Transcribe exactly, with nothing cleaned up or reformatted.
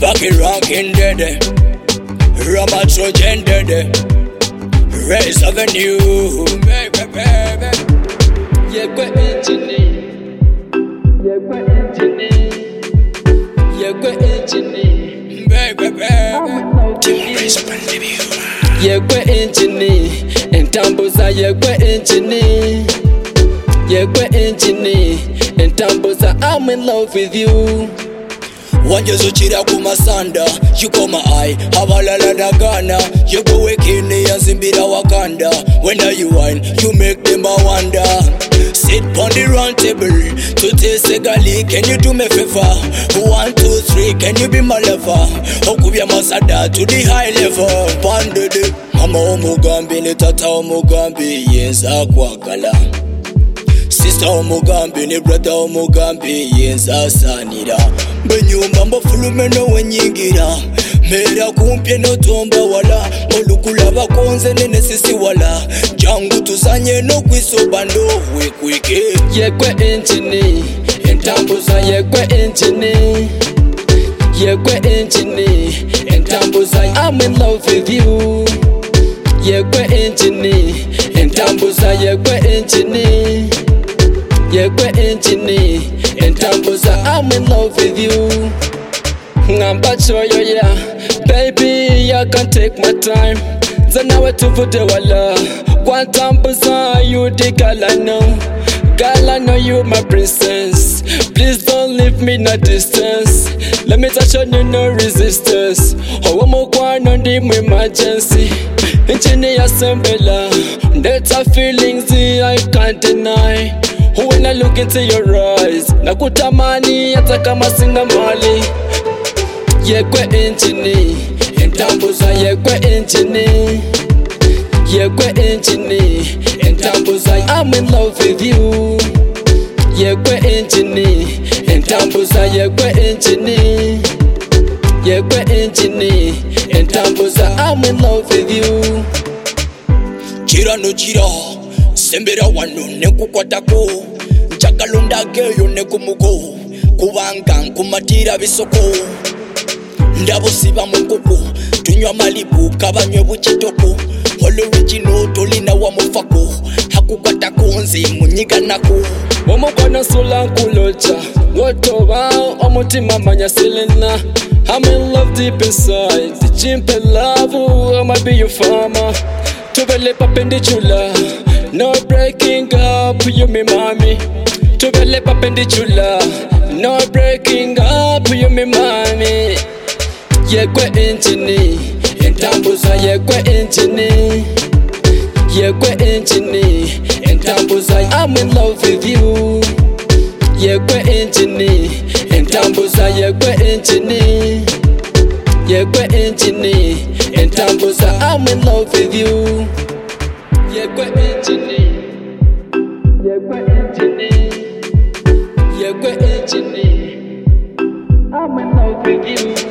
Sparky rockin' dede, Rama Trojan dede, Race Avenue, baby, baby. Yeah, go engineer. Yeah, go engineer. Yeah, go engineer. Baby, baby. Yeah, go engineer. And Tamboza, yeah, go engineer. Yeah, go engineer. And Tamboza, I'm in love with you. Wanjezochira kumasanda, you come my eye, habalala dagana, you go wekini yanzimbira wakanda. When are you wine, you make them a wonder. Sit on the round table, to taste a gali, can you do me favor? One, two, three, can you be my lover? Okubya masada to the high level. Pandede, mama omugambi ni tata omugambi, yenza kwakala. Sister omugambi ni brother omugambi, yenza sanira. Benyumba mbafulume no wenyingira, mera kumpye no tomba wala, olukula bakonze nene sisi wala, jangu tuzanye no kwisoba ndo wekwike. Yekwe engineer, entambuza yekwe engineer. Yekwe engineer, entambuza I'm in love with you. Yekwe engineer, entambuza yekwe engineer. Yekwe engineer, entambuza I'm in love with you. Ngamba choyo ya, baby I can take my time. Zanawe tuvude wala, kwa tambuza you the girl I know. Girl I know you my princess. Please don't leave me no distance. Let me touch on you no resistance. Hawa mokwana ndi mu emergency. Engineer Sembela, that's our feelings I can't deny. When I look into your eyes, nakutamani hata kama sina mali. Yekwe engineer, entambuza yekwe engineer. Yekwe engineer, entambuza I'm in love with you. Yekwe engineer, entambuza yekwe engineer. Yekwe engineer, entambuza I'm in love with you. Chira no chira, sembera wano nekukwatako, nchakalonda geyo nekumuko, kubanga nkumatira bisoko. Ndabo siba mukoko, tunywa malibu kabanywe buchitoko. Original tolina wa mufako, hakukwatako nze munyiganako. Omukwana sula nkulocha, wotoba omutima manya selena. I'm in love deep inside, the chimpe love, I might be your farmer. Tubele papendicula, no breaking up, you me mommy. Tubele papendicula, no breaking up, you me mommy. Yekwe engineer, entambuza yekwe engineer. Yekwe engineer, entambuza I'm in love with you. Yekwe engineer, entambuza yekwe engineer. Yekwe engineer, entambuza I'm in love with you. Yekwe engineer, yekwe engineer. Yekwe engineer, I'm in love with you.